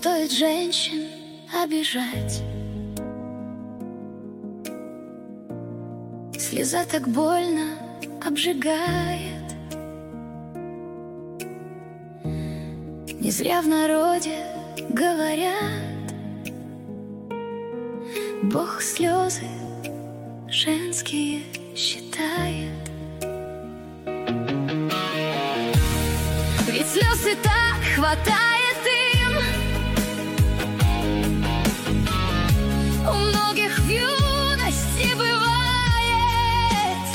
стоит женщин обижать. Слеза так больно обжигает. Не зря в народе говорят: Бог слезы женские считает. Ведь слез и так хватает им. У многих в юности бывает.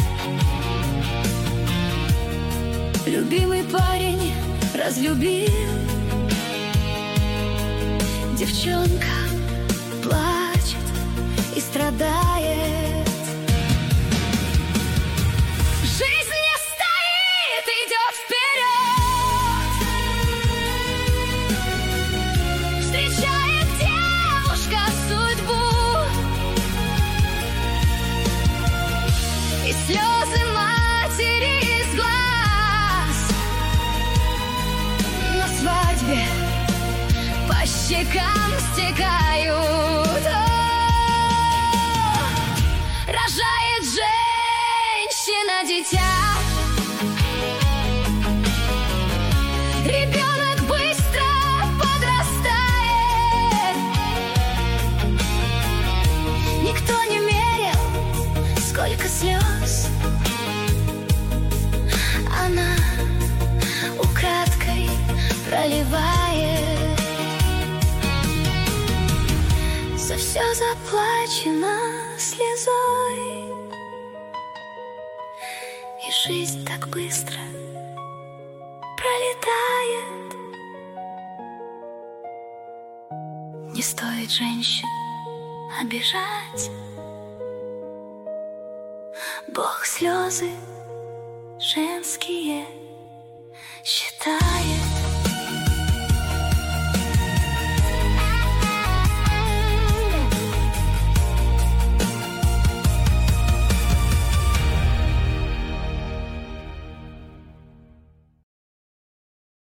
Любимый парень разлюбил, девчонка плачет и страдает. Жизнь не стоит, идет вперед. Встречает девушка судьбу, и слезы матери из глаз на свадьбе по щекам стекают. Рожает женщина дитя. Ребенок быстро подрастает. Никто не мерил, сколько слез она украдкой проливает. За все заплачено слезой, и жизнь так быстро пролетает. Не стоит женщин обижать. Бог слезы женские считает.